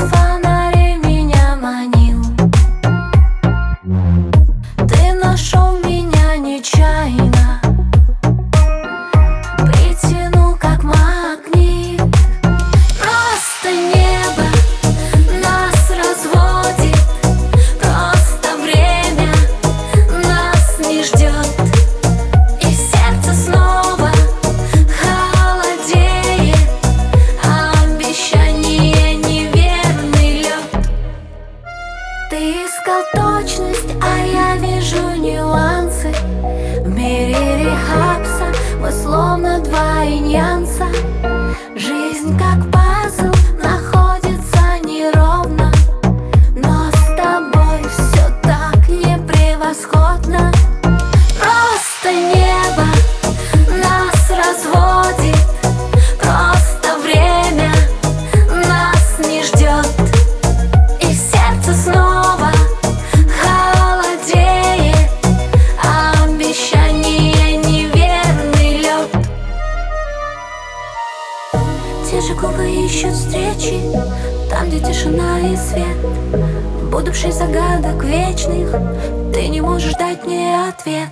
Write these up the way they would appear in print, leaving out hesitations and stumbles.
фонарей меня манил. Ты нашел меня нечаянно, притянул как магнит. Просто небо нас разводит, просто время нас не ждет, и сердце снова холодеет. Обещание неверный лед. Ты искал точность, а я вижу нюансы. В мире рехабса мы словно два иньянса. Жизнь как пазл находится неровно, но с тобой все так непревосходно. Просто небо нас разводит, просто время нас не ждет, и сердце снова холодеет. Обещание неверный лед. Те же губы ищут встречи там, где тишина и свет. Будущий загадок вечных ты не можешь дать мне ответ.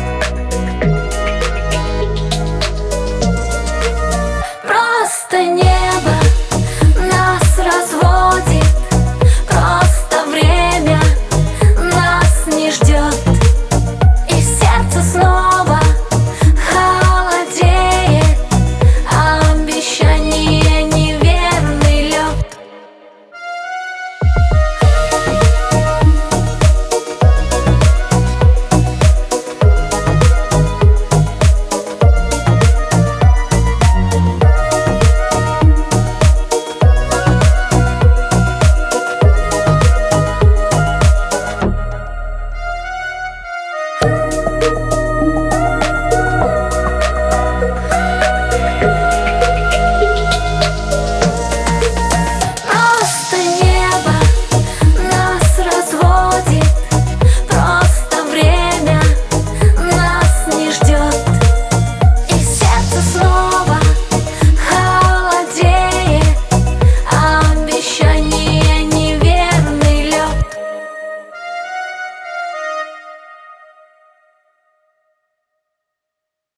Просто не